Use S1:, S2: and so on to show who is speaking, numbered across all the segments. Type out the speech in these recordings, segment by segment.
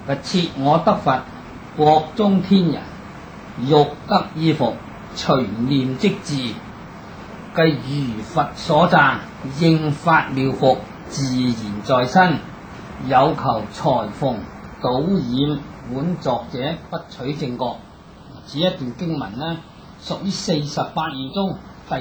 S1: 設我得佛，國中天人，欲得衣服，隨念即至。計如佛所讚，應發妙服，自然在身。有求裁縫，倒染碗作者，不取正覺。此一段經文呢，屬於48義中第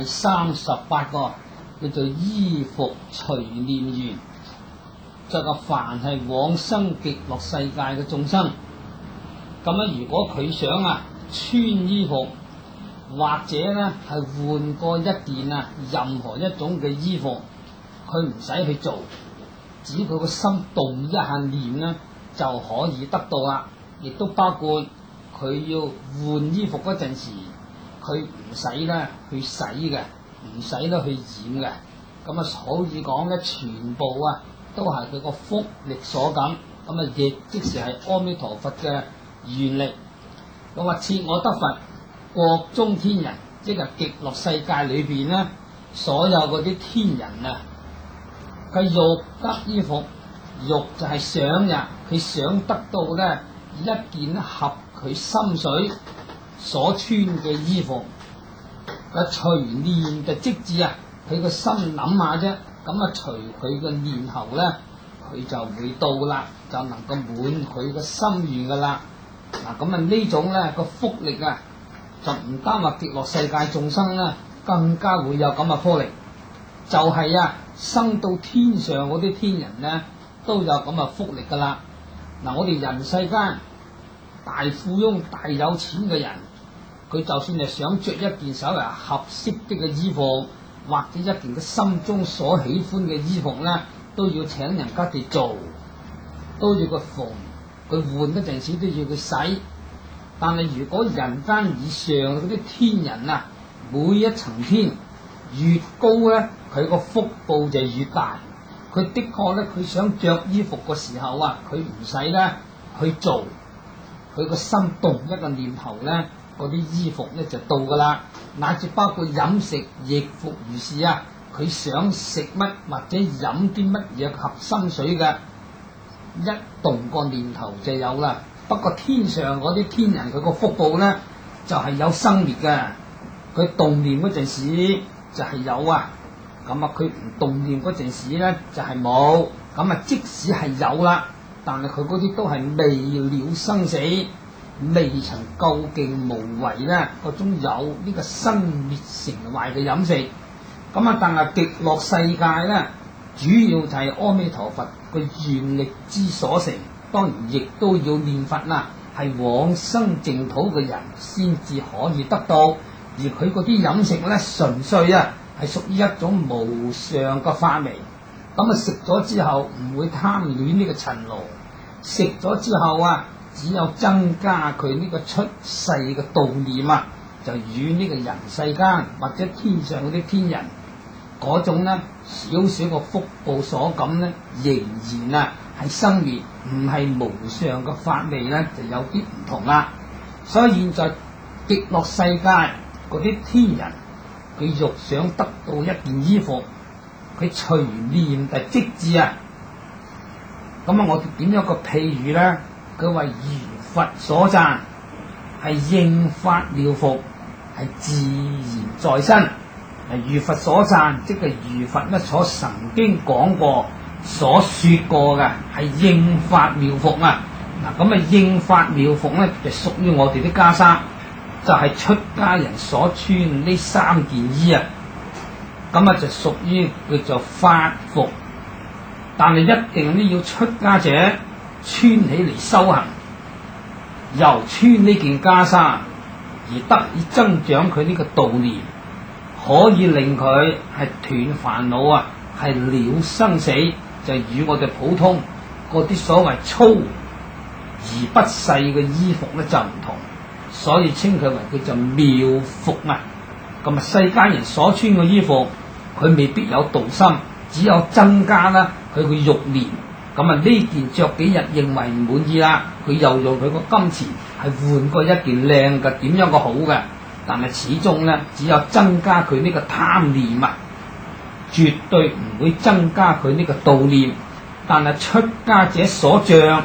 S1: 38個，叫做衣服隨念緣。就個凡係往生極樂世界嘅眾生，咁樣如果佢想穿衣服，或者咧係換過一件任何一種嘅衣服，佢唔使去做，只要佢個心動一下念呢，就可以得到啦。亦都包括佢要換衣服嗰陣時，佢唔使咧去洗嘅，唔使咧去染嘅。咁所以講咧，全部都係佢個福力所感。咁亦即是係阿彌陀佛嘅願力。咁設我得佛，國中天人，即係極樂世界裏邊呢，所有嗰啲天人佢欲得衣服，欲就係想佢想得到呢一件合佢心水所穿嘅衣服。隨念就即至佢個心諗下啫，咁隨佢個念頭呢，佢就會到啦，就能夠滿佢個心願噶啦。嗱，咁呢種呢個福力就唔單話極樂世界眾生呢，更加會有咁嘅福力。就係生到天上嗰啲天人呢，都有咁嘅福力噶啦。嗱，我哋人世間大富翁、大有錢嘅人，佢就算係想着一件稍為合適啲嘅衣服，或者一件佢心中所喜歡嘅衣服呢，都要請人家哋做，都要佢縫，佢換嗰陣時都要佢洗。但係如果人間以上嗰啲天人每一層天越高呢，佢個福報就越大。佢的確呢，佢想着衣服嘅時候佢唔使呢去做，佢個心動一個念頭呢，嗰啲衣服呢就到噶啦。乃至包括飲食亦復如是佢想食乜或者飲啲乜嘢合心水嘅，一動個念頭就有啦。不過天上嗰啲天人佢個福報呢，就係有生滅嘅，佢動念嗰陣時就係有咁佢唔動念嗰陣時呢，就係冇。咁即使係有啦，但係佢嗰啲都係未了生死，未曾究竟無為呢嗰種有呢個生滅成壞嘅飲食。但係極樂世界呢，主要就係阿彌陀佛個願力之所成。當然亦都要念佛係往生淨土嘅人先至可以得到。而佢嗰啲飲食呢，純粹係屬於一種無上嘅法味。食咗之後唔會貪戀呢個塵勞，食咗之後只有增加佢呢個出世嘅悼念就與呢個人世間或者天上嗰啲天人嗰種呢少少個福報所感呢，仍然係生滅，唔係無上嘅法味呢，就有啲唔同啦。所以現在極樂世界嗰啲天人，佢欲想得到一件衣服，佢隨念就即至我哋點樣個譬喻呢？佢話如佛所讚，係應發妙服，係自然在身。如佛所讚，即係如佛呢所曾經講過、所說過嘅，係應發妙服應發妙服呢，就屬於我哋啲袈裟，就係出家人所穿呢3件衣就屬於叫做法服。但係一定呢要出家者穿起嚟修行，由穿呢件袈裟而得以增長佢呢個道念，可以令佢係斷煩惱係了生死，就與我哋普通嗰啲所謂粗而不細嘅衣服呢就唔同，所以稱佢為叫做妙服咁世間人所穿嘅衣服，佢未必有道心，只有增加佢個欲念。呢件着幾日認為唔滿意啦，佢又用佢個金錢係換過一件靚嘅，點樣個好嘅，但係始終呢，只有增加佢呢個貪念絕對唔會增加佢呢個道念。但係出家者所着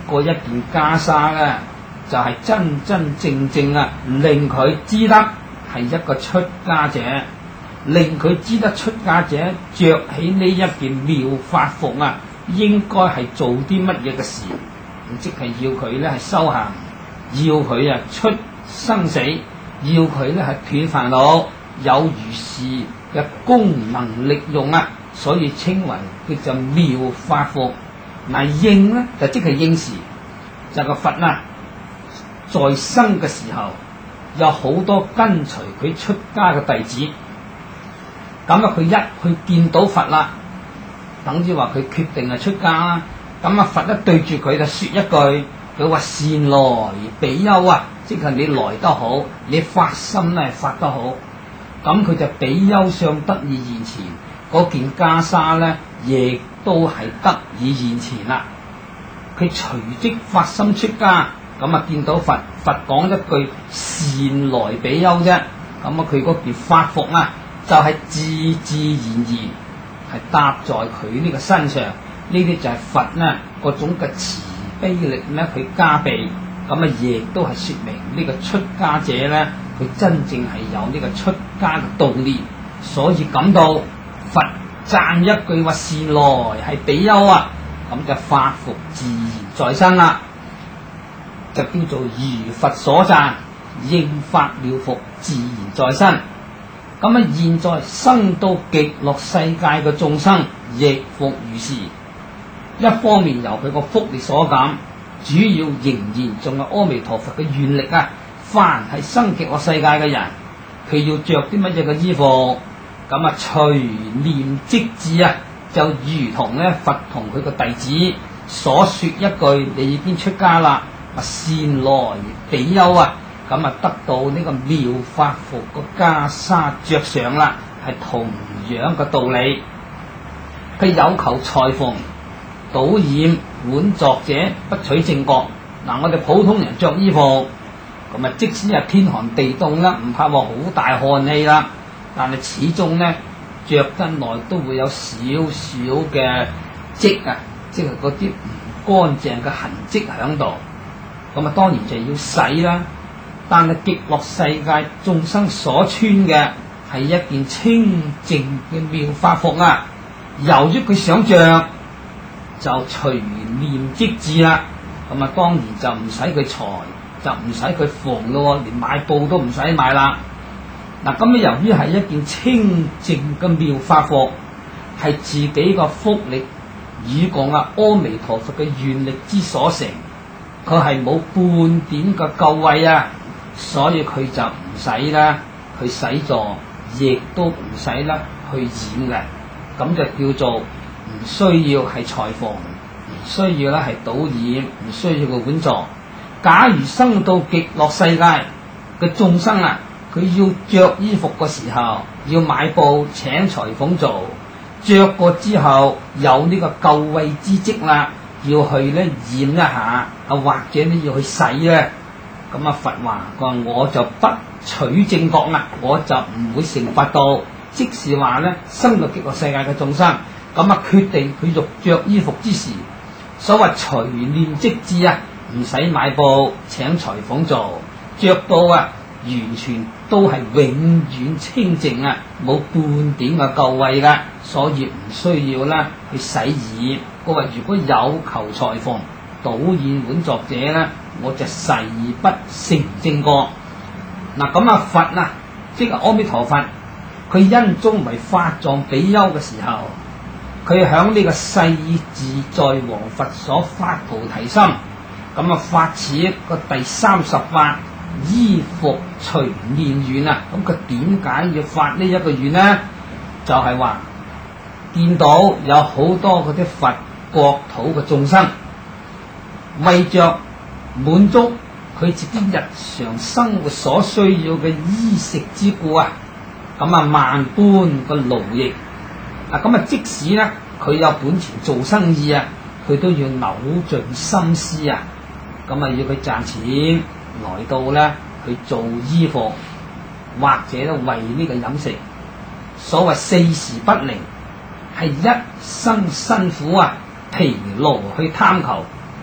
S1: 嗰一件袈裟咧，就係真真正正啊，令佢知得係一個出家者，令佢知得出家者着起呢一件妙法服啊，應該係做啲乜嘢嘅事，即係要佢咧係修行，要佢啊出生死，要佢咧係斷煩惱，有如是嘅功能力用啊，所以稱為叫做妙法服。嗱，應咧就即係應時，就個佛啊，在生嘅時候有好多跟隨佢出家嘅弟子，咁啊佢一去見到佛啦，等於話佢決定係出家啦，咁啊佛一對住佢就說一句，佢話善來比丘啊，即係你來得好，你發心咧發得好，咁佢就比丘相得以現前，嗰件袈裟咧亦都係得以現前啦。佢隨即發心出家，咁啊見到佛，佛講一句善來比丘啫，咁啊佢嗰件法服啊就係自自然然係搭在佢呢個身上，呢啲就係佛呢嗰種嘅慈悲力咧，佢加備，咁啊亦都係說明呢個出家者咧，佢真正係有呢個出家嘅道念，所以感到佛讚一句話善來係比丘啊，咁就法服自然在身啦，就叫做如佛所讚，應法妙服自然在身。咁啊現在生到極樂世界嘅眾生亦復如是，一方面由佢個福力所感，主要仍然仲有阿彌陀佛嘅願力啊。凡係生極樂世界嘅人，佢要着啲乜嘢嘅衣服，咁啊隨念即至啊，就如同咧佛同佢個弟子所說一句，你已經出家啦，善來比丘啊，咁啊得到呢個妙法服個袈裟着上啦，係同樣嘅道理。佢有求裁縫、倒染、碗作者不取正覺。嗱，我哋普通人着衣服，咁啊即使係天寒地凍啦，唔怕話好大汗氣啦，但係始終咧着得耐都會有少少嘅跡啊，即係嗰啲唔乾淨嘅痕跡喺度。咁啊當然就要洗啦。但係極樂世界眾生所穿嘅係一件清淨嘅妙法服啊，由於佢想着就隨念即至啦。咁啊當然就唔使佢裁，就唔使佢縫咯，連買布都唔使買啦。嗱，咁由於係一件清淨嘅妙法服，係自己個福力以降阿彌陀佛嘅願力之所成，佢係冇半點嘅垢穢啊，所以佢就唔使啦去洗濯，亦都唔使啦去染嘅，咁就叫做唔需要係裁縫，唔需要啦係倒染，唔需要個碗座。假如生到極樂世界嘅眾生啊，佢要着衣服嘅時候，要買布請裁縫做，着過之後有呢個垢穢之跡啦，要去咧染一下，啊或者咧要去洗咧，咁啊佛話我就不取正覺啦，我就唔會成佛道。即是話咧生到極樂世界嘅眾生，咁啊決定佢欲着衣服之時，所謂隨念即至啊，唔使買布請裁縫做，着到啊完全都係永遠清淨啊，冇半點嘅垢穢噶，所以唔需要啦去洗染。我話如果有求裁縫、倒染碗作者咧，我就誓不成正覺。嗱，咁啊佛啊，即係阿彌陀佛，佢因中為法藏比丘嘅時候，佢響呢個世自在王佛所發菩提心，咁啊發此一個第30法依服隨念願啊。咁佢點解要發呢一個願呢？就係話見到有好多嗰啲佛國土嘅眾生，為着滿足佢自己日常生活所需要嘅衣食之故啊，咁啊萬般個勞役啊，咁啊即使咧佢有本錢做生意啊，佢都要扭盡心思啊，咁啊要佢賺錢來到咧去做衣服，或者咧為呢個飲食。所謂4時不寧，係一生辛苦啊疲勞去貪求。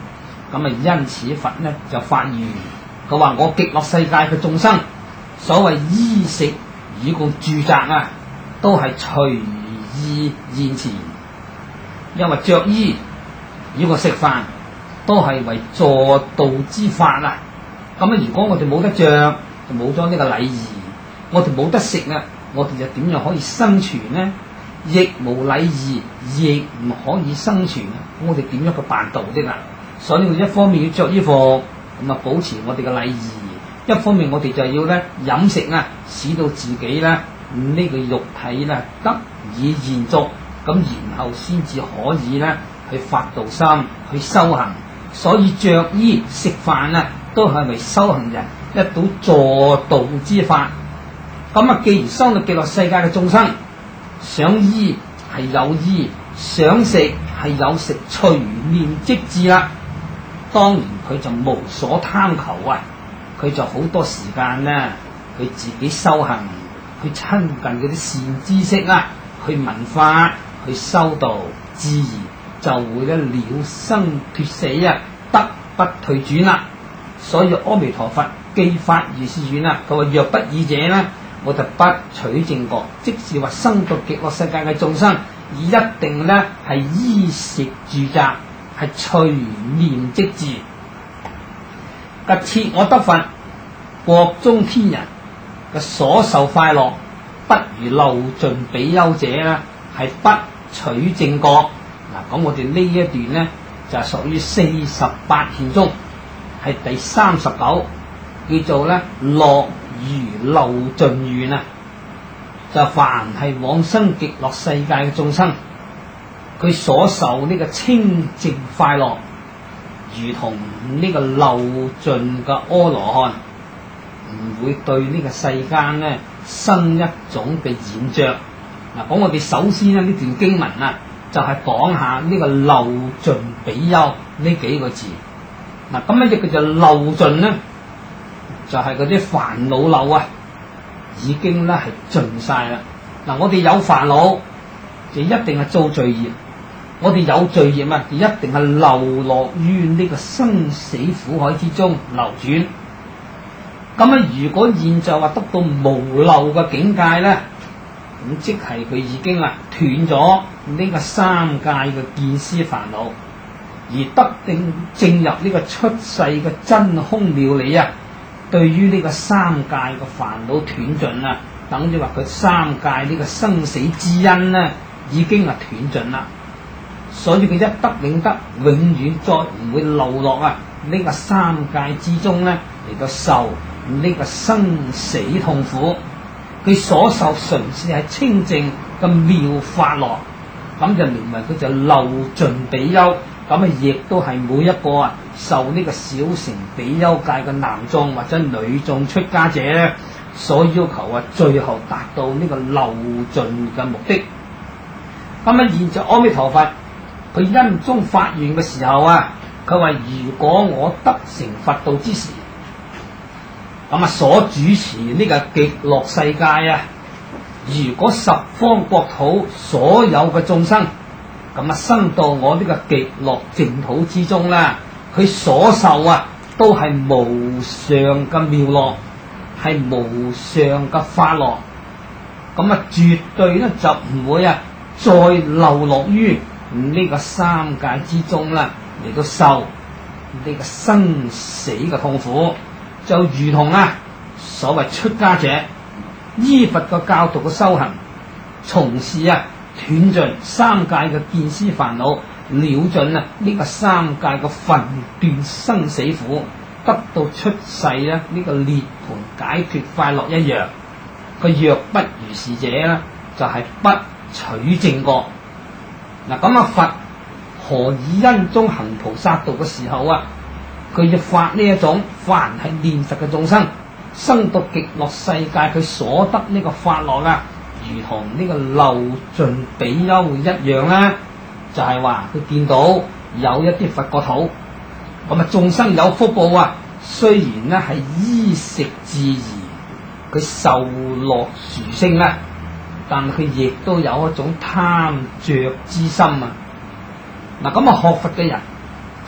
S1: 咁啊，因此佛呢就發願，佢話我極樂世界嘅眾生，所謂衣食以共住宅啊，都係隨意現前，因為着衣以共食飯都係為助道之法啊。咁啊，如果我哋冇得着，就冇咗呢個禮儀；我哋冇得食啊，我哋就點樣可以生存呢？亦無禮儀，亦唔可以生存啊！我哋點樣去辦道的啊？所以我一方面要着衣服，咁啊保持我哋嘅禮儀；一方面我哋就要咧飲食啊，使到自己咧呢個肉體咧得以延續，咁然後先至可以咧去發道心，去修行。所以着衣食飯啊，都係為修行人一道助道之法。咁啊，既然生到極樂世界嘅眾生，想衣係有衣，想食係有食，隨念即至啦。當然佢就無所貪求啊，佢就好多時間咧，佢自己修行，去親近嗰啲善知識啦，去聞法，去修道，自然就會咧了生脱死啊，得不退轉啦。所以阿彌陀佛既發如是願啊，佢話若不爾者呢，我就不取正覺，即是話生到極樂世界嘅眾生，一定咧係衣食住宅係隨念即至。假設我得佛，國中天人嘅所受快樂，不如漏盡比丘者啦，係不取正覺。嗱，咁我哋呢一段呢，就係屬於48獻中，係第39，叫做咧樂如漏盡願啊！就凡係往生極樂世界嘅眾生，佢所受呢個清淨快樂，如同呢個漏盡嘅阿羅漢，唔會對呢個世間呢生一種嘅染着。嗱，講我哋首先呢段經文啊，就係講下呢個漏盡比丘呢幾個字。嗱，咁呢隻叫做漏盡呢，就係嗰啲煩惱漏啊，已經咧係盡晒啦。嗱，我哋有煩惱就一定係造罪業，我哋有罪業啊，就一定係流落於呢個生死苦海之中流轉。咁啊，如果現在話得到無漏嘅境界咧，咁即係佢已經啊斷咗呢個三界嘅見思煩惱，而得定正入呢個出世嘅真空妙理啊。對於呢個三界嘅煩惱斷盡啦，等於話佢三界呢個生死之因呢已經係斷盡啦，所以佢一得領得，永遠再唔會流落啊呢個三界之中呢嚟到受呢個生死痛苦。佢所受純粹係清淨嘅妙法樂，咁就認為佢就漏盡比丘。咁啊，亦都係每一個啊受呢個小乘比丘戒嘅男眾或者女眾出家者咧，所要求啊，最後達到呢個漏盡嘅目的。咁啊，現在阿彌陀佛佢因中發願嘅時候啊，佢話如果我得成佛道之時，咁啊所主持呢個極樂世界啊，如果十方國土所有嘅眾生，咁啊，生到我呢個極樂淨土之中啦，佢所受啊，都係無上嘅妙樂，係無上嘅法樂。咁啊，絕對咧就唔會啊，再流落於呢個三界之中啦，嚟到受呢個生死嘅痛苦。就如同啊，所謂出家者依佛嘅教導嘅修行，從事啊。斷盡三界嘅見思煩惱，了盡啊呢個三界嘅分段生死苦，得到出世啊呢個涅槃解脫快樂一樣。佢若不如是者咧，就係不取正覺。嗱，咁啊，佛何以因中行菩薩道嘅時候啊，佢要發呢一種凡係念佛嘅眾生，生到極樂世界，佢所得呢個法樂啊，如同呢個漏盡比丘一樣啦，就係話佢見到有一啲佛國土，咁啊眾生有福報啊，雖然咧係衣食自然，佢受樂殊勝啦，但佢亦都有一種貪着之心啊。嗱，咁啊學佛嘅人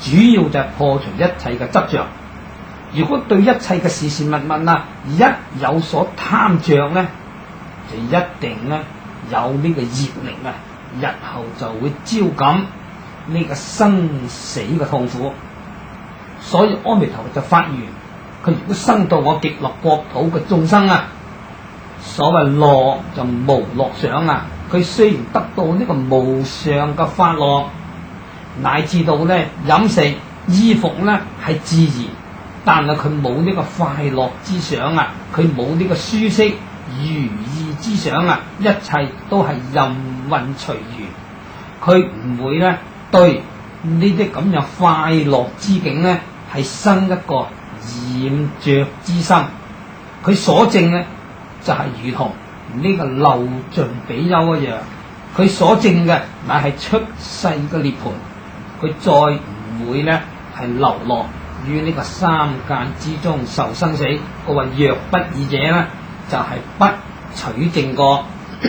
S1: 主要就係破除一切嘅執着。如果對一切嘅事事物物啊一有所貪着咧，就一定咧有呢個業力啊，日後就會招感呢個生死嘅痛苦。所以阿彌陀佛就發願，佢如果生到我極樂國土嘅眾生啊，所謂樂就無樂想啊，佢雖然得到呢個無上嘅法樂，乃至到咧飲食衣服咧係自然，但係佢冇呢個快樂之想啊，佢冇呢個舒適如意之想啊，一切都係任運隨緣，佢唔會咧對呢啲咁樣快樂之境咧係生一個染着之心。佢所證咧就係如同呢個漏盡比丘一樣，佢所證嘅乃係出世嘅涅槃，佢再唔會咧係流落於呢個三界之中受生死。佢話若不爾者咧，就係、是、不取正覺。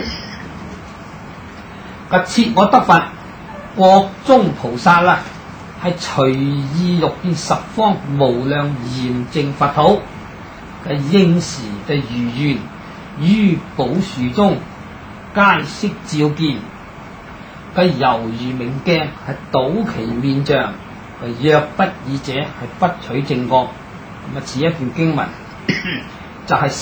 S1: 個切我得佛國中菩薩啦，係隨意欲見十方無量嚴淨佛土嘅應時嘅如願，於寶樹中皆悉照見，佢猶如明鏡，係倒其面像。若不爾者，係不取正覺。咁啊，此一段經文就係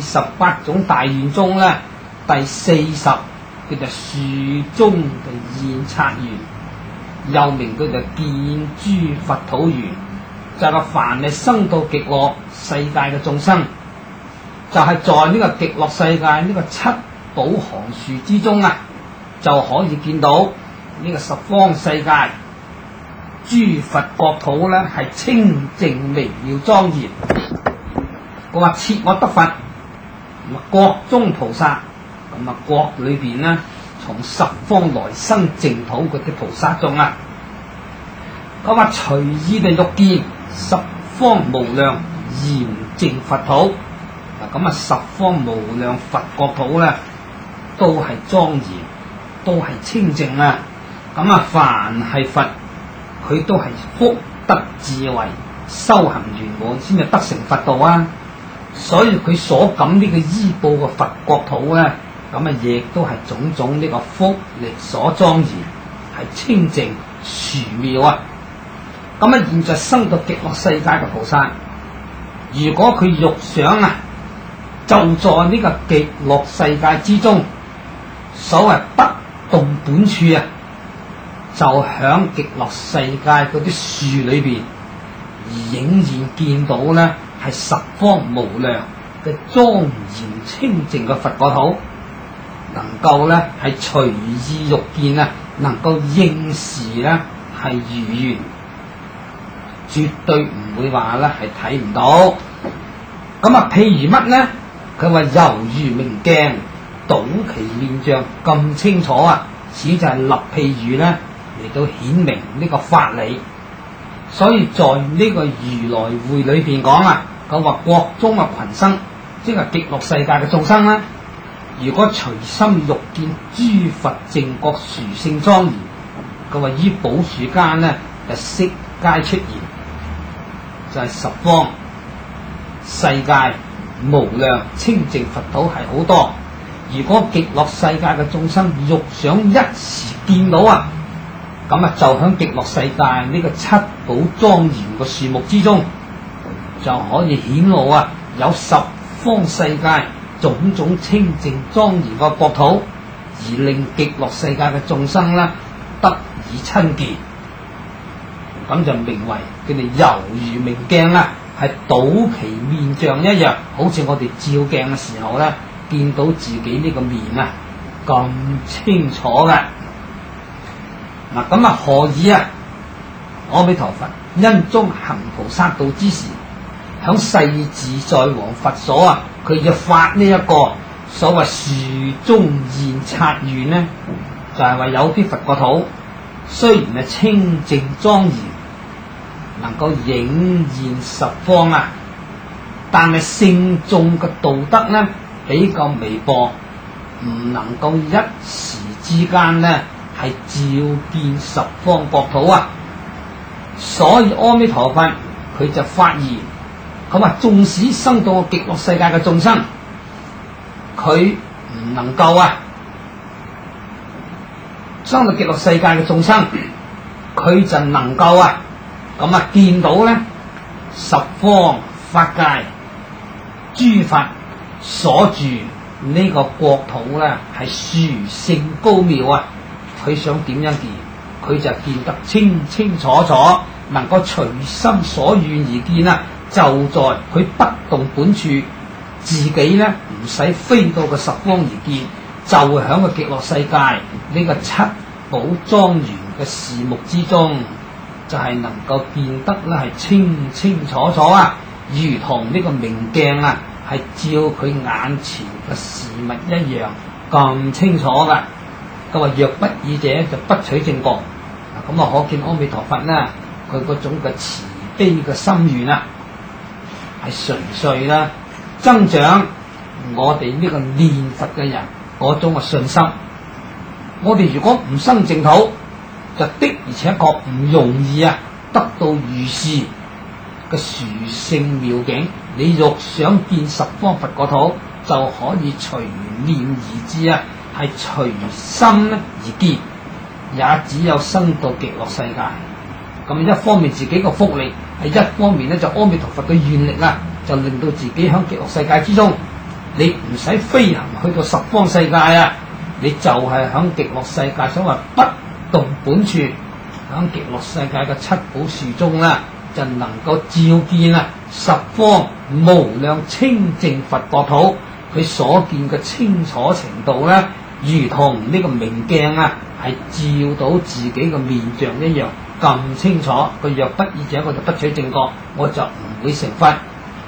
S1: 48種大願中咧第40，叫做樹中嘅現剎願，又名叫做見諸佛土願。就係個凡係生到極樂世界嘅眾生，就係、是、在呢個極樂世界呢個七寶行樹之中啊，就可以見到呢個十方世界諸佛國土咧係清淨微妙莊嚴。佢話切我得佛，咁啊國中菩薩，咁啊國裏邊咧從十方來生淨土嗰啲菩薩眾啊，佢話隨意地欲見十方無量嚴淨佛土。嗱咁啊十方無量佛國土咧都係莊嚴，都係清淨啊。咁啊凡係佛，佢都係福德智慧修行圓滿先至得成佛道啊。所以佢所感呢個依報嘅佛國土咧，咁啊亦都係種種呢個福力所莊嚴，係清淨殊妙啊。咁啊現在生到極樂世界嘅菩薩，如果佢欲想啊，就在呢個極樂世界之中，所謂不動本處啊，就響極樂世界嗰啲樹裏邊，而仍然見到咧係十方無量嘅莊嚴清淨嘅佛國土，能夠咧係隨意欲見啊，能夠應時咧係如願，絕對唔會話咧係睇唔到。咁啊，譬如乜咧？佢話猶如明鏡，倒其面像，咁清楚啊！此就係立譬喻咧嚟到顯明呢個法理。所以在呢個如來會裏邊講啊，佢話國中嘅群生，即係極樂世界嘅眾生啦。如果隨心欲見諸佛淨國殊勝莊嚴，佢話於寶樹間咧就悉皆出現，就係、是、十方世界無量清淨佛土係好多。如果極樂世界嘅眾生欲想一時見到啊，咁啊就響極樂世界呢個七寶莊嚴嘅樹木之中，就可以顯露啊有十方世界種種清淨莊嚴嘅國土，而令極樂世界嘅眾生咧得以親見。咁就名為佢哋猶如明鏡啦，係倒其面像一樣，好似我哋照鏡嘅時候咧，見到自己呢個面啊咁清楚嘅。嗱咁啊何以啊？阿彌陀佛因中行菩薩道之時，響世自在王佛所啊，佢要發呢一個所謂樹中現剎願呢，就係話有啲佛國土雖然係清淨莊嚴，能夠影現十方啊，但係聖眾嘅道德呢比較微薄，唔能夠一時之間呢係照見十方國土啊。 所以阿彌陀佛佢就發言，佢話縱使生到極樂世界嘅眾生，佢唔能夠生到極樂世界嘅眾生，佢就能夠見到咧十方法界諸佛所住呢個國土咧係殊勝高妙佢想點樣見，佢就見得清清楚楚，能夠隨心所願而見就在佢不動本處，自己咧唔使飛到個十方而見，就會喺個極樂世界呢個七寶莊嚴嘅視目之中，就係能夠見得咧係清清楚楚如同呢個明鏡係照佢眼前嘅事物一樣咁清楚噶。佢話若不爾者就不取正覺，咁可見阿彌陀佛呢，佢嗰種嘅慈悲嘅心願係純粹增長我哋呢個念佛嘅人嗰種嘅信心。我哋如果唔生淨土，就的而且確唔容易得到如是嘅殊勝妙境。你若想見十方佛國土，就可以隨念而知係隨心而見，也只有生到極樂世界。咁一方面自己個福利，係一方面咧就阿彌陀佛嘅願力就令到自己喺極樂世界之中，你唔使飛行去到十方世界你就係喺極樂世界所謂不動本處，喺極樂世界嘅七寶樹中就能夠照見十方無量清淨佛國土。佢所見嘅清楚程度如同呢個明鏡係照到自己嘅面像一樣咁清楚。佢若不爾者，我就不取正覺，我就唔會成佛。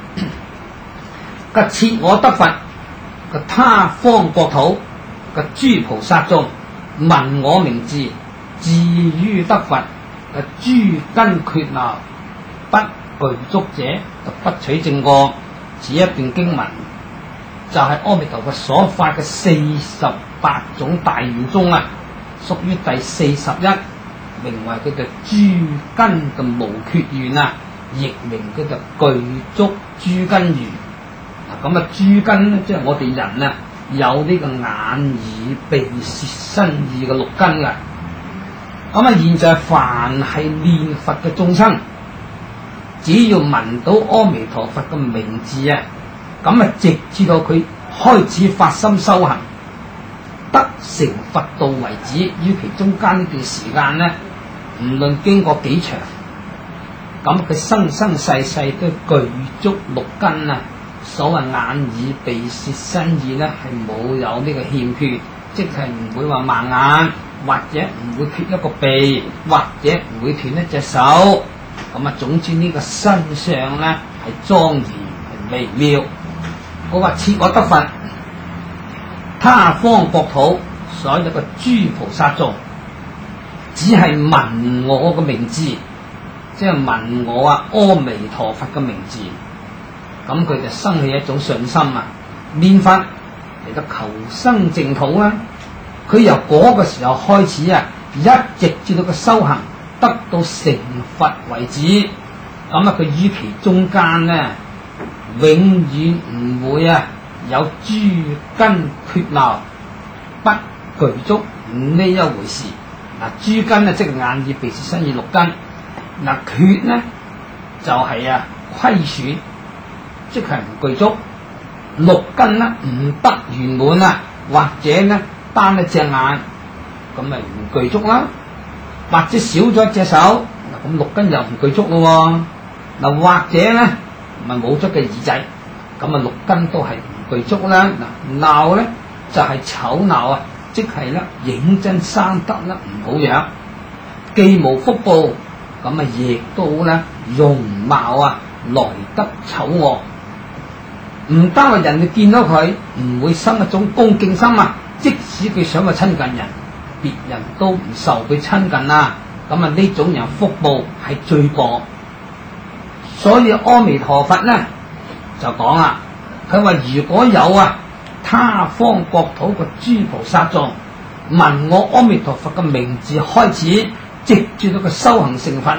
S1: 嘅設我得佛嘅他方國土嘅諸菩薩眾聞我名字，至於得佛嘅諸根缺漏不具足者，就不取正覺。此一段經文就係阿彌陀佛所發嘅48種大願中屬於第41，名為佢嘅諸根嘅無缺願亦名佢嘅具足諸根願。咁諸根咧，即係我哋人有呢個眼耳鼻舌身意嘅6根嘅。咁現在凡係念佛嘅眾生，只要聞到阿彌陀佛嘅名字直至到佢開始發心修行，得成佛道為止。於其中間呢段時間唔論經過幾長，咁佢生生世世都具足6根所謂眼耳鼻舌身意係冇有呢個欠缺，即係唔會話盲眼，或者唔會缺一個鼻，或者唔會斷一隻手。總之呢個身相係莊嚴係微妙。我話設我得佛他方國土所有嘅諸菩薩眾，只係聞我嘅名字，即係聞我阿彌陀佛嘅名字，咁佢就生起一種信心念佛嚟到求生淨土佢由嗰個時候開始一直至到個修行得到成佛為止。咁佢於其中間永遠唔會有諸根缺漏不具足呢一回事。諸根即係眼耳鼻舌身意6根，缺就係虧損，即係唔具足。6根唔得圓滿或者單一隻眼咁咪唔具足啦，或者少咗一隻手，咁6根又唔具足咯。或者咪冇咗嘅耳仔，咁6根都係唔具足啦。鬧就係醜鬧即係認真生得唔好樣，既無福報，咁亦都容貌來得醜惡。唔單係人哋見到佢唔會生一種恭敬心即使佢想去親近人，別人都唔受佢親近咁呢種人福報係最薄。所以阿彌陀佛就講佢話如果有他方國土嘅諸菩薩眾聞我阿彌陀佛嘅名字開始，直至到佢修行成佛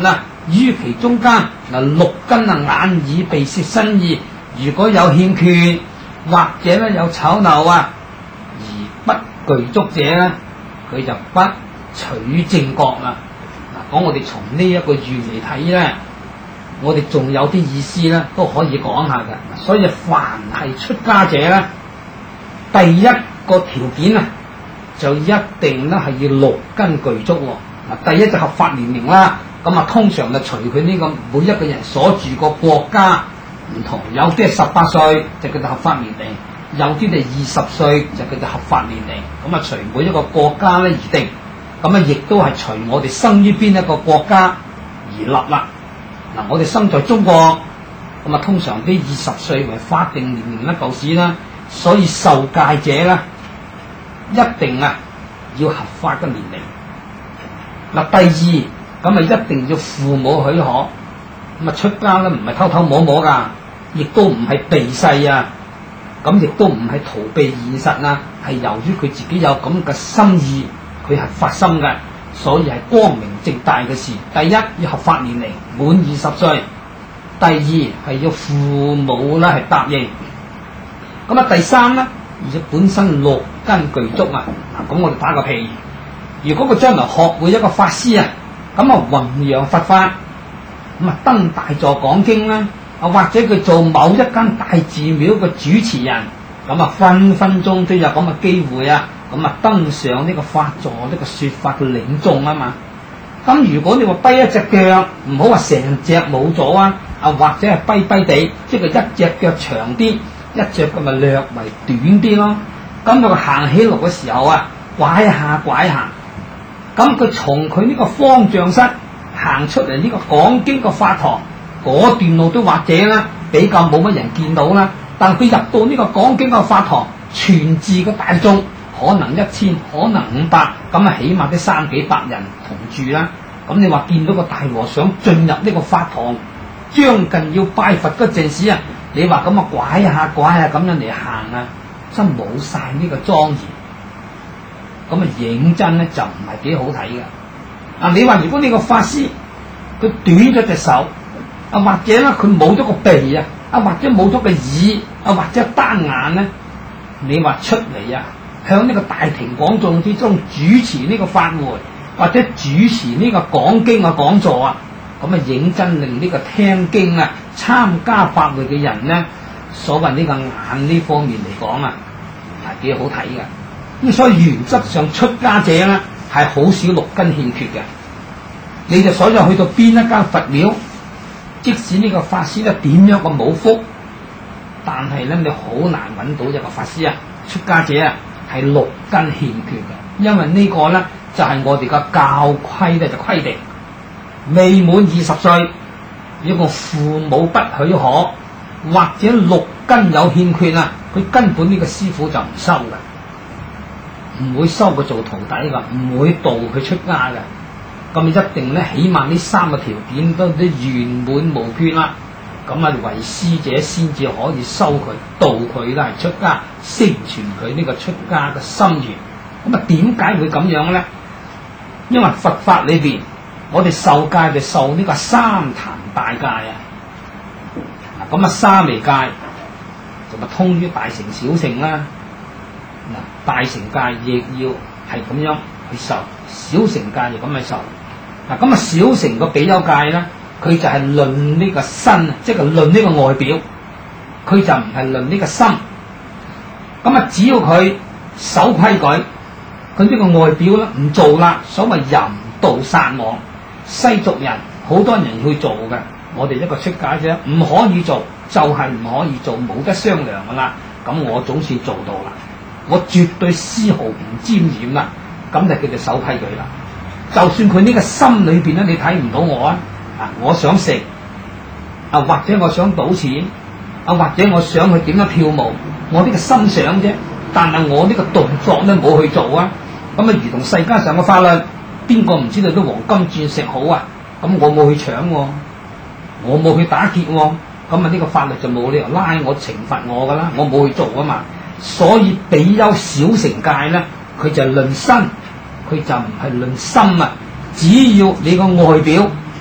S1: 於其中間嗱六根啊眼耳鼻舌身意，如果有欠缺或者咧有醜陋啊而不具足者咧，佢就不取正覺啦。嗱，講我哋從呢一個語嚟睇咧，我哋仲有啲意思咧都可以講下嘅。所以凡係出家者咧，第一個條件啊，就一定咧係要六根具足。嗱，第一就合法年齡啦。咁啊，通常就隨佢呢個每一個人所住個國家唔同，有啲係18歲就叫做合法年齡，有啲係20歲就叫做合法年齡。咁啊，隨每一個國家咧而定。咁啊，亦都係隨我哋生於邊一個國家而立啦。嗱，我哋生在中國，咁啊，通常啲20歲為法定年齡啦，舊時啦，所以受戒者咧一定啊要合法嘅年齡。嗱，第二。咁啊，一定要父母許可，咁啊出家咧唔係偷偷摸摸噶，亦都唔係避世啊，咁亦都唔係逃避現實啊，係由於佢自己有咁嘅心意，佢係發心嘅，所以係光明正大嘅事。第一要合法年齡滿20歲，第二係要父母咧係答應，咁啊第三咧而且本身六根具足啊。嗱，咁我哋打個譬如，如果佢將來學會一個法師啊。咁啊，弘揚佛法，咁啊登大座講經啦，啊或者佢做某一間大寺廟嘅主持人，咁啊分分鐘都有咁嘅機會啊，咁啊登上呢個法座呢個說法嘅領眾啊嘛。咁如果你話跛一隻腳，唔好話成隻冇咗啊，啊或者係跛跛地，即係一隻腳長啲，一隻腳咪略為短啲咯。咁佢行起路嘅時候啊，拐下拐下。咁佢從佢呢個方丈室行出嚟呢個講經個法堂嗰段路都或者咧比較冇乜人見到啦，但佢入到呢個講經個法堂，全寺嘅大眾可能1000，可能500，咁啊起碼都300-400人同住啦。咁你話見到個大和尚進入呢個法堂，將近要拜佛嗰陣時啊，你話咁啊拐下拐下咁樣嚟行啊，真冇晒呢個莊嚴。咁啊，認真咧就唔係幾好睇嘅。啊，你話如果呢個法師佢短咗隻手，啊或者咧佢冇咗個鼻啊，啊或者冇咗個耳，啊或者單眼咧，你話出嚟啊，向呢個大庭廣眾之中主持呢個法會，或者主持呢個講經嘅講座啊，咁啊認真令呢個聽經啊、參加法會嘅人咧，所謂呢個眼呢方面嚟講啊，係幾好睇嘅。咁所以原則上出家者咧係好少六根欠缺嘅。你就所以去到邊一間佛廟，即使呢個法師咧點樣個冇福，但係咧你好難揾到一個法師啊，出家者啊係六根欠缺嘅。因為呢個咧就係我哋嘅教規咧就規定，未滿20歲，如果父母不許可，或者六根有欠缺啊，佢根本呢個師傅就唔收嘅。唔會收佢做徒弟噶，唔會導佢出家嘅。咁一定咧，起碼呢3個條件都圓滿無缺啦。咁啊，為師者先至可以收佢，導佢啦，出家，宣傳佢呢個出家嘅心願。咁啊，點解會咁樣咧？因為佛法裏邊，我哋受戒就受呢個三壇大戒啊。嗱，咁啊，沙彌戒就咪通於大乘小乘啦。嗱，大乘戒亦要係咁樣去受，小乘戒亦咁去受。嗱，咁啊小乘個比丘戒咧，佢就係論呢個身，即係論呢個外表，佢就唔係論呢個心。咁啊，只要佢守規矩，佢呢個外表咧唔做啦，所謂淫盜殺妄，西族人好多人去做嘅，我哋一個出家者唔可以做，就係唔可以做，冇得商量噶啦。咁我總算做到啦。我絕對絲毫唔沾染啦，咁就叫做守規矩啦。就算佢呢個心裏邊咧，你睇唔到我啊，我想食啊，或者我想賭錢啊，或者我想去點樣跳舞，我呢個心想啫，但係我呢個動作咧冇去做啊。咁啊，如同世間上嘅法律，邊個唔知道啲黃金鑽石好啊？咁我冇去搶喎，我冇去打劫喎，咁啊呢個法律就冇理由拉我懲罰我噶啦，我冇去做啊嘛。所以比丘小乘戒咧，佢就論身，佢就唔係論心啊。只要你個外表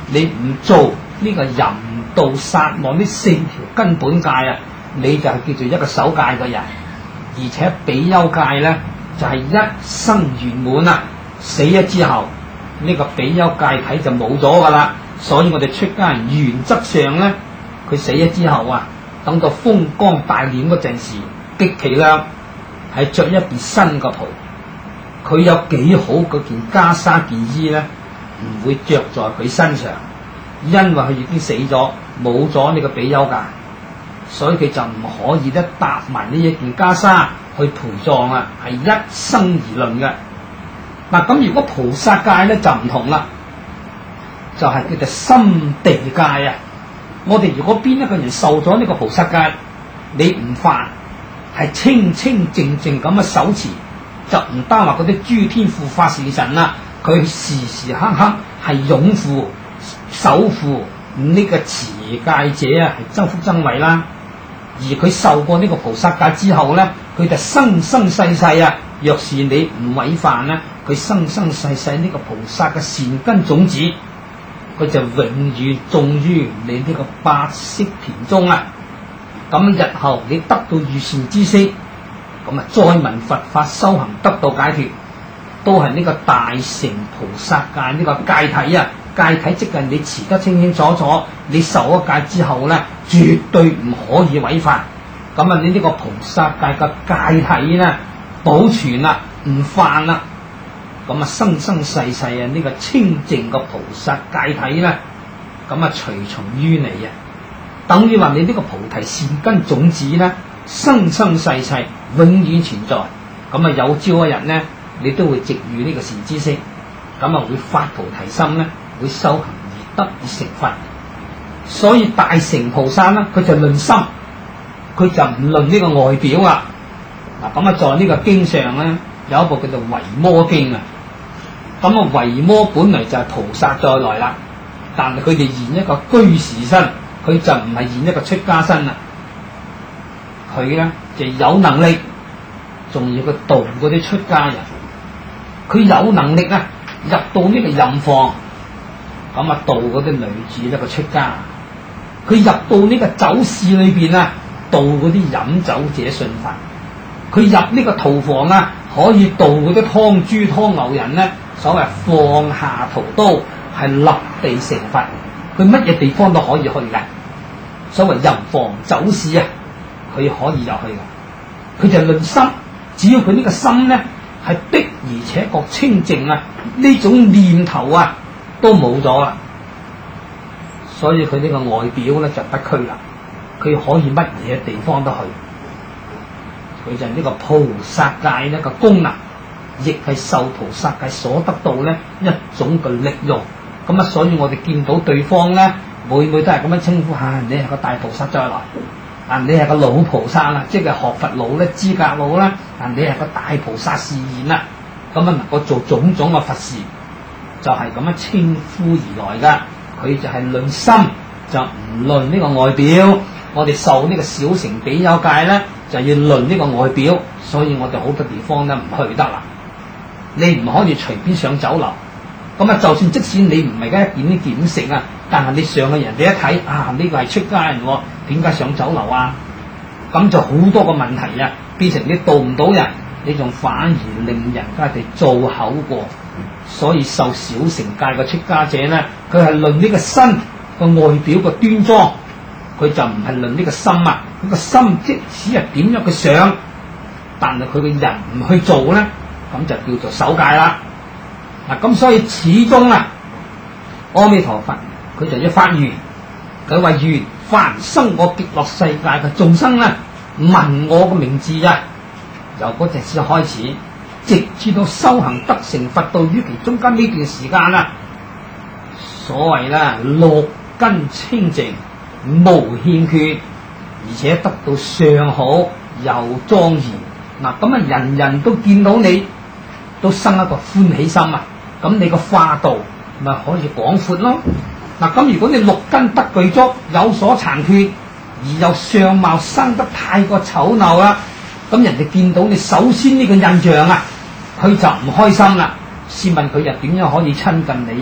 S1: 你唔做呢個淫盜殺妄呢4條根本戒啊，你就係叫做一個守戒嘅人。而且比丘戒咧就係一生圓滿啦，死咗之後呢個比丘戒體就冇咗噶啦。所以我哋出家人原則上咧，佢死咗之後啊，等到風光大殮嗰陣時，極其量係着一件新嘅袍。佢有幾好嗰件袈裟件衣咧，唔會着在佢身上，因為佢已經死咗，冇咗呢個比丘戒，所以佢就唔可以咧搭埋呢一件袈裟去陪葬啊，係一生而論嘅。嗱，咁如果菩薩戒咧就唔同啦，就係叫做心地戒啊。我哋如果邊一個人受咗呢個菩薩戒，你唔犯，係清清靜靜咁嘅守持，就唔單話嗰啲諸天護法侍神啦，佢時時刻刻係擁護守護呢個持戒者啊，係增福增慧啦。而佢受過呢個菩薩戒之後咧，佢就生生世世啊，若是你唔違犯咧，佢生生世世呢個菩薩嘅善根種子，佢就永遠種於你呢個白色田中啊。咁日後你得到御善知識，咁啊再聞佛法修行得到解脫，都係呢個大乘菩薩戒呢個戒體啊。戒體即係你持得清清楚楚，你受咗戒之後咧，絕對唔可以違犯。咁啊，你呢個菩薩戒嘅戒體咧保存啦，唔犯啦，咁啊生生世世啊呢個清淨嘅菩薩戒體咧，咁啊隨從於你啊，等於話你呢個菩提善根種子咧，生生世世永遠存在。咁啊有朝一日咧，你都會值遇呢個善知識，咁啊會發菩提心咧，會修行而得而成佛。所以大乘菩薩咧，佢就論心，佢就唔論呢個外表啊。嗱，咁啊在呢個經上咧，有一部叫做維摩經啊。咁啊維摩本來就係菩薩再來啦，但係佢哋現一個居士身，佢就唔係現一個出家身啦。佢咧就有能力，仲要佢度嗰啲出家人。佢有能力啊，入到呢個淫房，咁啊度嗰啲女子一個出家。佢入到呢個酒肆裏邊啊，度嗰啲飲酒者信佛。佢入呢個屠房啊，可以度嗰啲劏豬劏牛人咧，所謂放下屠刀，係立地成佛。佢乜嘢地方都可以去嘅。所謂淫房酒肆啊，佢可以入去嘅。佢就論心，只要佢呢個心咧係的而且確清淨啊，呢種念頭啊都冇咗啦。所以佢呢個外表咧就不拘啦，佢可以乜嘢地方都去。佢就係呢個菩薩戒一個功能，亦係受菩薩戒所得到咧一種嘅力用。咁啊，所以我哋見到對方咧，每都係咁樣稱呼下，你係個大菩薩再來，啊你係個老菩薩啦，即係學佛老咧、資格老啦，啊你係個大菩薩示現啦，咁啊能夠做種種嘅佛事，就係咁樣稱呼而來噶。佢就係論心，就唔論呢個外表。我哋受呢個小乘比丘戒咧，就要論呢個外表，所以我哋好多地方咧唔去得啦。你唔可以隨便上酒樓，咁啊就算即使你唔係而家一件點食啊，但係你上去人哋一睇啊，呢個係出家人喎，點解上酒樓啊？咁就好多個問題啊，變成你度唔到人，你仲反而令人家哋做口過。所以受小乘戒嘅出家者咧，佢係論呢個身個外表個端莊，佢就唔係論呢個心啊。佢個心即使係點樣佢想，但係佢嘅人唔去做咧，咁就叫做守戒啦。嗱，咁所以始終啊，阿彌陀佛佢就要發願，佢話願凡生我極樂世界嘅眾生咧，聞我個名字啊，由嗰陣時開始，直至到修行得成佛道於其中間呢段時間啦，所謂啦六根清淨無欠缺，而且得到上好又莊嚴。嗱，咁啊人人都見到你，都生一個歡喜心啊，咁你個化道咪可以廣闊咯。嗱，咁如果你六根不具足，有所殘缺，而又相貌生得太過醜陋啦，咁人哋見到你首先呢個印象啊，佢就唔開心啦。試問佢又點樣可以親近你啊？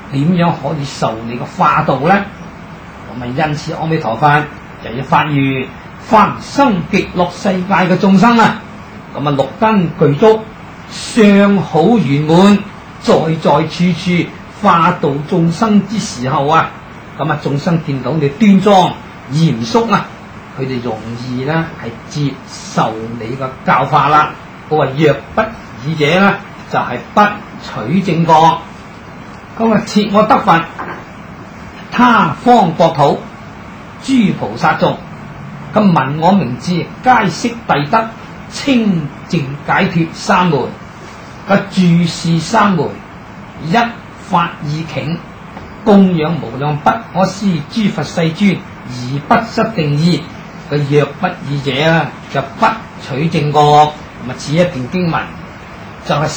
S1: 點樣可以受你嘅化道呢？咁啊，因此阿彌陀佛就要發願凡生極樂世界嘅眾生啊，咁啊六根具足，相好圓滿，在在處處化度眾生之時候啊，咁啊眾生見到你端莊嚴肅啊，佢哋容易咧係接受你嘅教法啦。佢話若不爾者咧，就係、是、不取正覺。咁啊，切我得佛，他方國土，諸菩薩眾，咁聞我名字，皆悉諦得清淨解脫三昧。嘅住是三昧，一法二頃，供養無量不可思議諸佛世尊，而不失定義。嘅若不爾者啊，就不取正覺。咁啊，此一段經文就係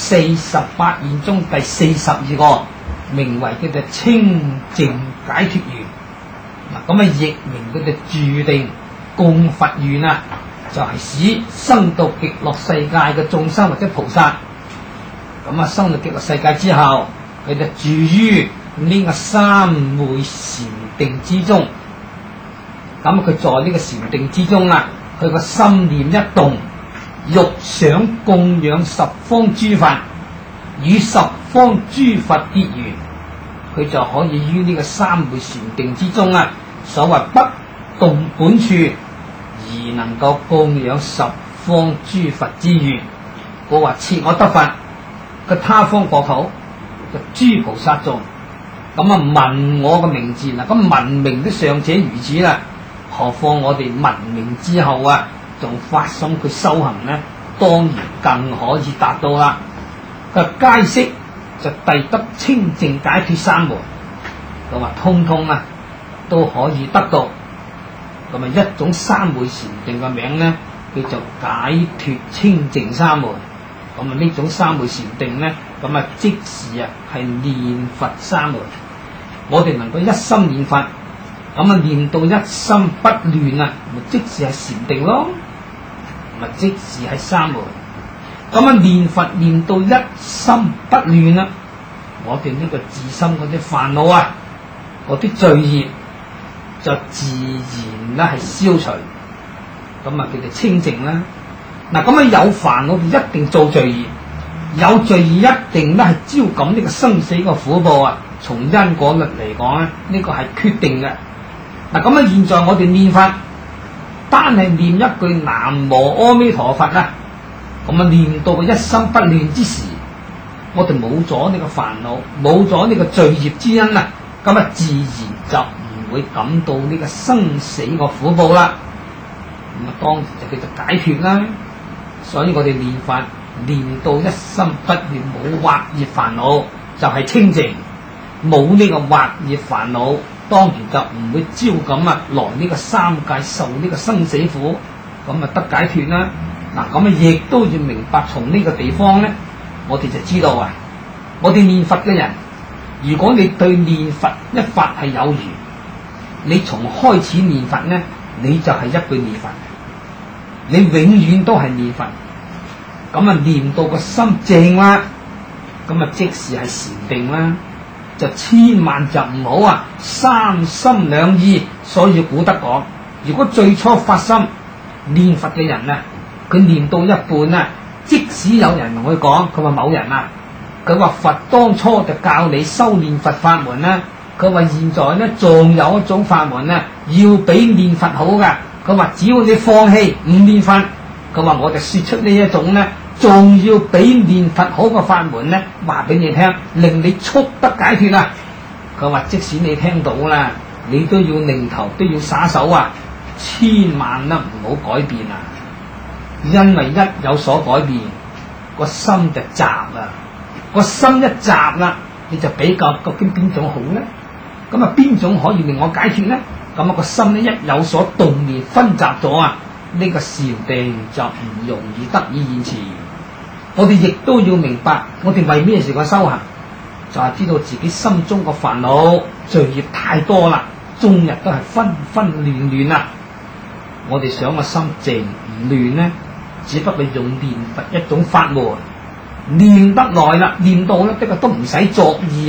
S1: 48願中第42個，名為叫做清淨解脫願。嗱，咁啊，譯名叫做住定供佛願啊，就係、是、使生到極樂世界嘅眾生或者菩薩。咁啊，生到極樂世界之後，佢就住於呢個三昧禪定之中。咁佢在呢個禪定之中啊，佢個心念一動，欲想供養十方諸佛，與十方諸佛結緣，佢就可以於呢個三昧禪定之中啊，所謂不動本處，而能夠供養十方諸佛之願。我話設我得佛嘅他方國土嘅諸菩薩眾，咁啊聞我嘅名字嗱，咁聞名都尚且如此啦，何況我哋聞名之後啊，仲發心去修行呢，當然更可以達到啦。佢皆悉就諦得清淨解脫三昧，佢話通通啊都可以得到。咁啊一種三昧禪定嘅名呢，叫做解脫清淨三昧。咁啊呢種三昧禪定呢，咁啊即時啊係念佛三昧。我哋能夠一心念佛，咁啊念到一心不亂啊，咪即時係禪定咯，咪即時係三昧。咁啊念佛念到一心不亂啦，我哋呢個自心嗰啲煩惱啊，嗰啲罪孽就自然咧係消除，咁啊叫做清淨啦。嗱，咁啊有煩惱就一定做罪孽，有罪孽一定咧係招感呢個生死個苦報啊。從因果律嚟講咧，呢個係決定嘅。嗱，咁啊現在我哋念佛，單係念一句南無阿彌陀佛啊，咁啊念到個一心不亂之時，我哋冇咗呢個煩惱，冇咗呢個罪孽之因啊，咁啊自然就唔會感到呢個生死個苦報啦。咁啊當然就叫做解脫啦。所以我哋念佛念到一心不亂，冇惑業煩惱，就係清淨。冇呢個惑業煩惱，當然就唔會招感啊來呢個三界受呢個生死苦，咁啊得解脫啦。嗱，咁啊亦都要明白，從呢個地方咧，我哋就知道啊，我哋念佛嘅人，如果你對念佛一法係有餘，你從開始念佛咧，你就係一句念佛，你永遠都係念佛，咁啊念到個心正啦，咁啊即時係禪定啦。就千萬就唔好啊，三心兩意。所以古德講，如果最初發心念佛嘅人啊，佢念到一半啊，即使有人同佢講，佢話某人啊，佢話佛當初就教你修念佛法門啦，佢話現在咧仲有一種法門啊，要比念佛好噶。佢話只要你放棄唔念佛，佢話我就說出呢一種咧，仲要比念佛好嘅法門咧，話俾你聽，令你速得解脫啊！佢話即使你聽到啦，你都要擰頭都要撒手啊，千萬啦唔好改變啊！因為一有所改變，個心就雜啦，個心一雜啦，你就比較究竟邊種好咧？咁啊邊種可以令我解脫咧？咁啊個心咧一有所動念分雜咗啊，呢個禪定就唔容易得以現前。我哋亦都要明白，我哋為咩事個修行，就係知道自己心中個煩惱罪孽太多啦，終日都係紛紛亂亂啊！我哋想個心靜唔亂呢，只不過用念佛一種法門，念得耐啦，念到咧，不過都唔使作意啊，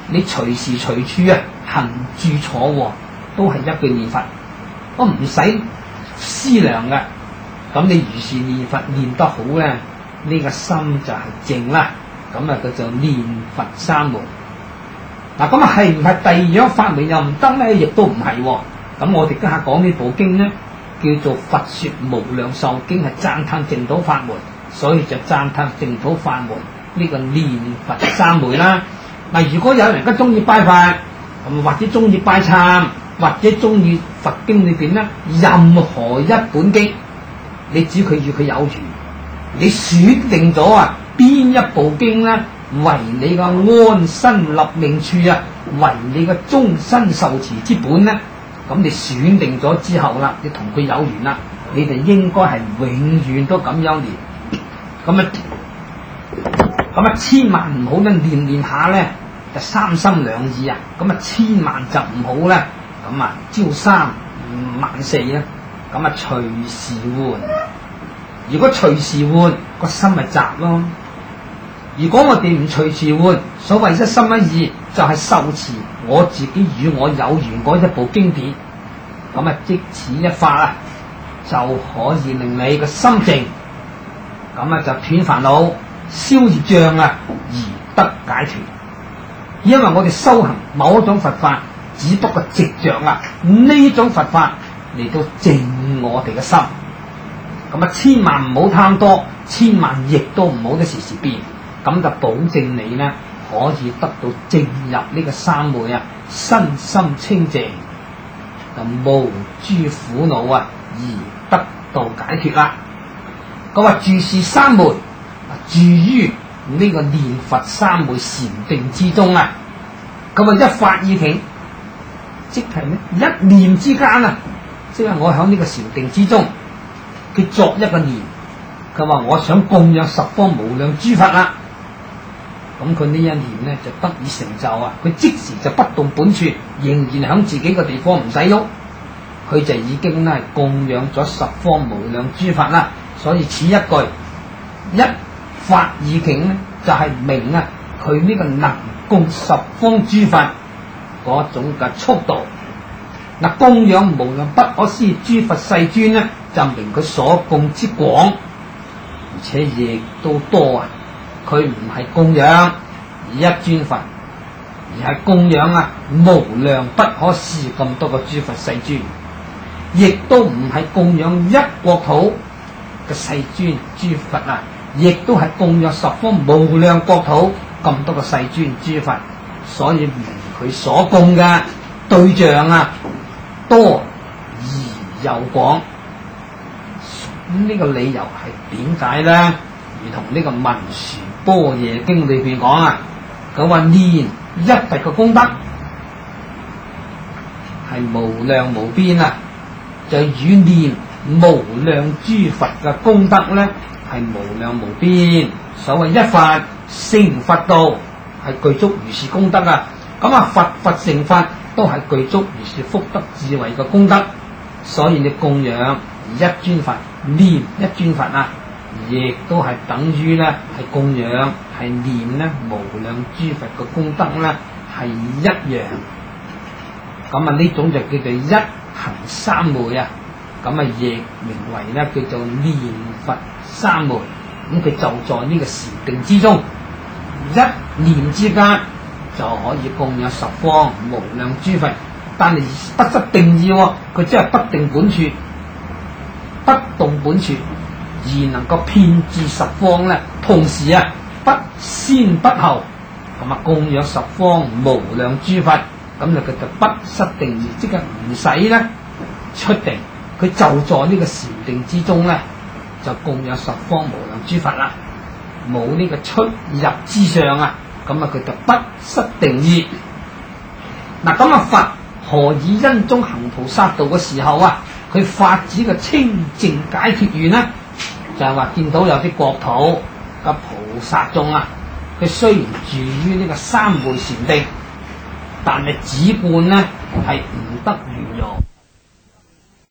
S1: 你隨時隨處啊行住坐臥都係一句念佛，都唔使思量嘅。咁你如是念佛念得好咧，呢個心就係靜啦。咁啊，佢就念佛三昧。嗱，咁啊係唔係第二樣法門又唔得咧？亦都唔係。咁我哋今日講呢部經咧，叫做《佛說無量壽經》，係讚歎淨土法門，所以就讚歎淨土法門呢個念佛三昧啦。嗱，如果有人家中意拜佛，咁或者中意拜懺，或者中意佛經裏邊咧任何一本經，你只佢與佢有緣，你選定咗啊邊一部經咧為你個安身立命處啊，為你個終身受持之本咧，咁你選定咗之後啦，你同佢有緣啦，你哋應該係永遠都咁樣念。咁啊千萬唔好咧念下咧就三心兩意啊，咁啊千萬就唔好咧，咁啊朝三晚四啊，咁啊隨時換。如果隨時換，個心咪雜咯。如果我哋唔隨時換，所謂一心一意，就係受持我自己與我有緣嗰一部經典，咁啊即此一發啊，就可以令你個心靜，咁啊就斷煩惱、消業障啊，而得解脫。因為我哋修行某一種佛法，只不過藉着啊呢種佛法嚟到靜我哋嘅心。咁啊，千萬唔好貪多，千萬亦都唔好得時時變，咁就保證你咧可以得到進入呢個三昧啊，身心清淨，就無諸苦惱啊，而得到解脫啦。佢話住是三昧，住於呢個念佛三昧禪定之中啊。佢話一發意境，即係咧一念之間啊，即係我喺呢個禪定之中。佢作一個念，佢話我想供養十方無量諸佛啦，咁佢呢一念咧就得以成就啊！佢即時就不動本處，仍然喺自己個地方唔使喐，佢就已經咧供養咗十方無量諸佛啦。所以此一句一發意境咧，就係明啊佢呢個能供十方諸佛嗰種嘅速度。嗱，供養無量不可思議諸佛世尊咧，就明佢所供之廣，而且亦都多啊！佢唔係供養一尊佛，而係供養啊無量不可思議咁多個諸佛世尊，亦都唔係供養一國土嘅世尊諸佛啊，亦都係供養十方無量國土咁多個世尊諸佛，所以明佢所供嘅對象啊多而又廣。呢個理由係點解咧？如同呢個文殊般若經裏邊講啊，佢話念一佛嘅功德係無量無邊啊，就與念無量諸佛嘅功德咧係無量無邊。所謂一佛成佛道係具足如是功德啊，咁啊佛成佛都係具足如是福德智慧嘅功德。所以你供養一尊佛，念一尊佛啊，亦都係等於咧係供養係念咧無量諸佛嘅功德咧係一樣。咁啊呢種就叫做一行三昧啊，咁啊亦名為咧叫做念佛三昧。咁佢就在呢個禪定之中，一念之間就可以供養十方無量諸佛。但係不失定義喎，佢只係不定本處，不動本處，而能夠遍至十方咧。同時啊，不先不後，咁啊供養十方無量諸佛，咁就佢就不失定義，即係唔使咧出定，佢就在呢個禪定之中咧，就供養十方無量諸佛啦，冇呢個出入之上啊，咁啊佢就不失定義。嗱咁啊佛何以因中行菩薩道嘅時候啊，佢發指嘅清淨解脫願呢？就係話見到有啲國土嘅菩薩眾啊，佢雖然住於呢個三昧禪定，但係止觀呢係唔得圓融。